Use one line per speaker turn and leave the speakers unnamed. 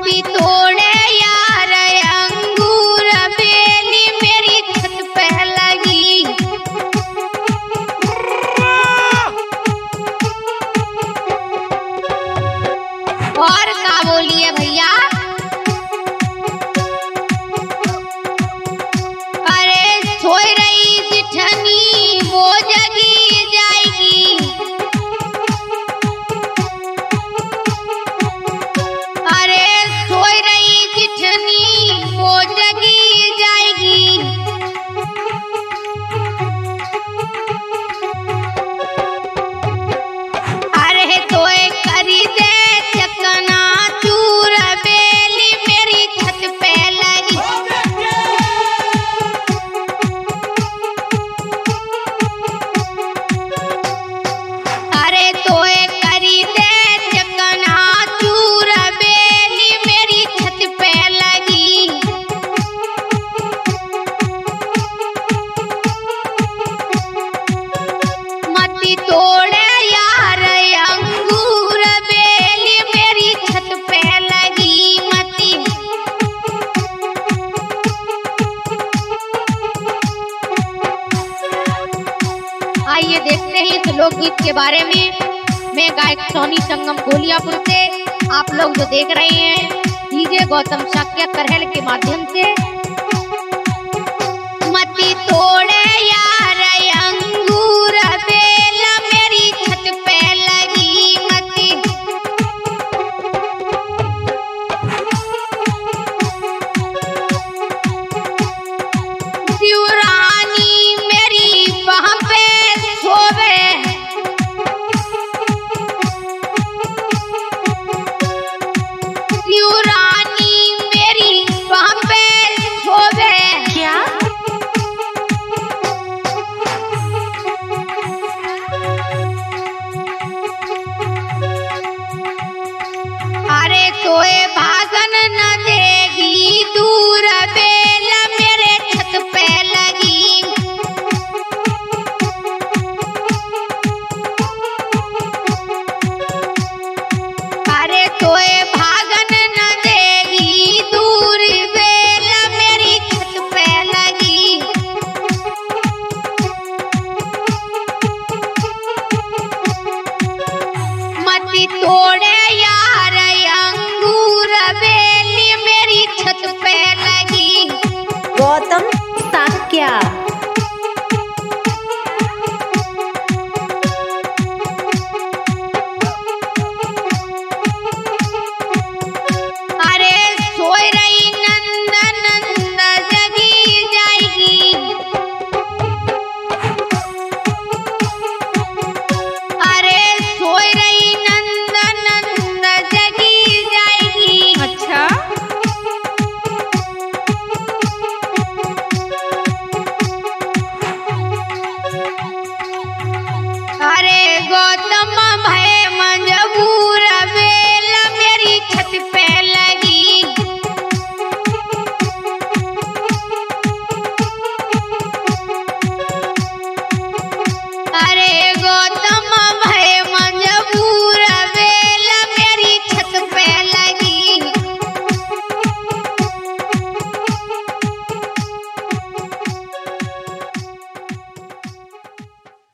मती तोड़े यार अंगूर बेली मेरी छत पे लगी। और का बोलिए भैया, अरे सोई रही जिठनी वो जगी जाएगी। अरे सोई रही जिठनी वो जगी जाएगी। अरे तोए करी दे चकना चूर बेली मेरी छत पे लगी। अरे तोए करी दे चकना चूर बेली मेरी छत पे लगी। मती तोड़े यार अंगूर बेली मेरी छत पे लगी। मती आइए देखते हैं इस लोकगीत के बारे में। मैं गायक सोनी संगम गोलियापुर से आप लोग जो देख रहे हैं डीजे गौतम शाक्य करहल के माध्यम से। मती तोड़े यार अंगूर बेला मेरी छत पे लगी। मती शिवरानी मेरी वहां पे सोवे। शिवरानी मेरी वहां पे सोवे। क्या अरे तोए भागन न देगी दूर बेला मेरे छत पे लगी। अरे तोए भागन न देगी दूर बेला मेरी छत पे लगी। मती तोड़े यार अंगूर बेली मेरी छत पे लगी।
गौतम शाक्य।